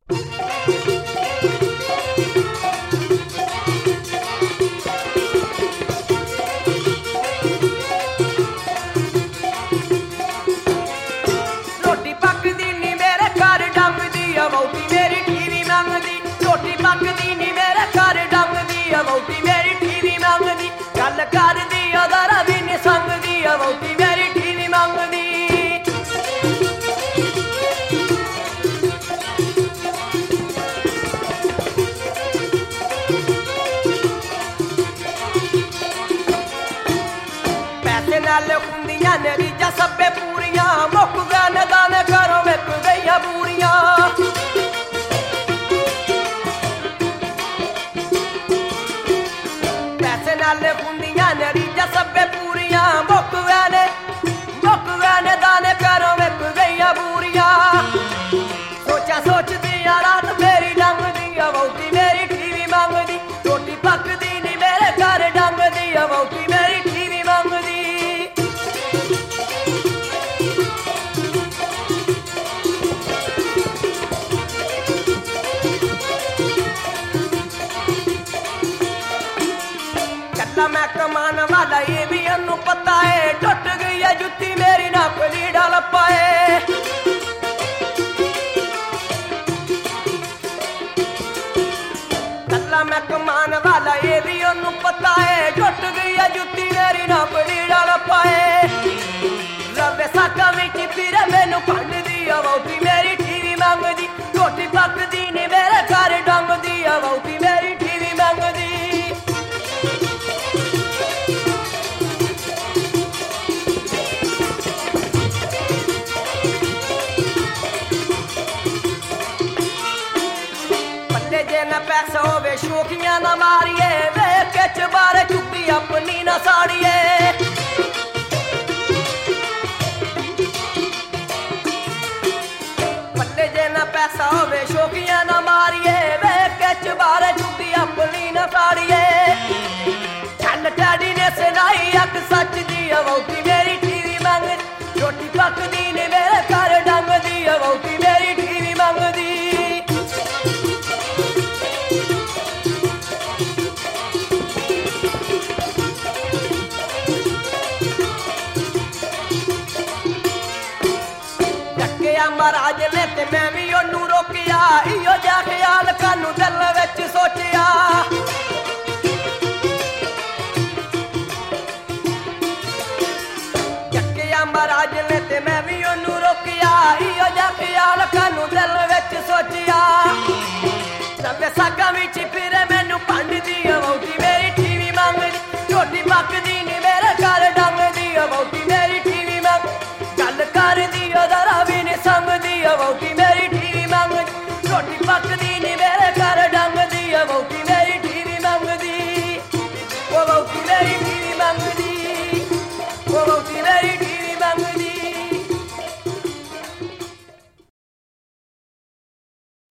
ਰੋਟੀ ਪੱਕਦੀ ਨੀ ਮੇਰੇ ਘਰ ਡੰਗਦੀ ਆ ਵਹੁਟੀ ਮੇਰੀ ਠੀਵੀ ਮੰਗਦੀ ਰੋਟੀ ਪੱਕਦੀ ਨੀ ਮੇਰੇ ਘਰ ਡੰਗਦੀ ਆ ਵਹੁਟੀ ਮੇਰੀ ਠੀਵੀ ਮੰਗਦੀ ਗੱਲ ਕਰਦੀ ਆ ਦਾਰਾ ਵੀ ਨੀ ਸੰਗਦੀ ਆ ਵਹੁਟੀ ਮੇਰੀ ਠੀਵੀ ਮੰਗਦੀ ਪੈਸੇ ਨਾਲ ਹੁੰਦੀਆਂ ਨੇ ਰੀਝਾਂ ਸਭੇ ਪੂਰੀਆਂ ਮੁੱਕ ਗਏ ਨੇ ਦਾਣੇ ਘਰੋਂ ਵਿਕ ਗਈਆਂ ਬੂਰੀਆਂ ਪੈਸੇ ਨਾਲ ਹੁੰਦੀਆਂ ਨੇ ਰੀਝਾਂ ਸਭੇ ਪੂਰੀਆਂ ਮੁੱਕ ਗਏ ਨੇ ਦਾਣੇ ਘਰੋਂ ਵਿਕ ਗਈਆਂ ਬੂਰੀਆਂ ਸੋਚਾਂ ਸੋਚਦੀਆਂ ਰਾਤ ਮੇਰੀ ਲੰਘਦੀ ਆ ਵਹੁਟੀ ਮੇਰੀ ਠੀਵੀ ਮੰਗਦੀ ਰੋਟੀ ਪੱਕਦੀ ਨੀ ਮੇਰੇ ਘਰ ਡੰਗਦੀ ਆ ਵਹੁਟੀ ਮੇਰੀ ਠੀਵੀ ਮੰਗਦੀ मैं कमान वाला ये भी अनु पता है टुट गई है जुत्ती मेरी ना कोई डाल पाए कल्ला मैं कमान वाला ये भी अनु पता है टुट गई है जुत्ती मेरी ना कोई डाल पाए रवे साका विच फिर मैनू फंड दी आ वहुटी मेरी ठीवी मंगदी रोटी पकदी नी मेरे घर डंगदी आ वहुटी मेरी ठीवी मंगदी पैसा होवे शौकियां ना मारिए वेख के चबारे चुप्पी अपनी ना साड़िए पल्ले जे ना पैसा होवे शौकियां ना मारिए वेख के चबारे चुप्पी अपनी ना साड़िए चल डैडी ने सुनाई अक सच दी वहुटी मेरी ठीवी मंगदी रोटी पकदी ने मेरे घर डंगदी वहुटी मेरी ठीवी मंगदी महाराज ने ते मैं भी ओनू रोकिया इहो जिहा ख्याल कानू दिल विच सोचिया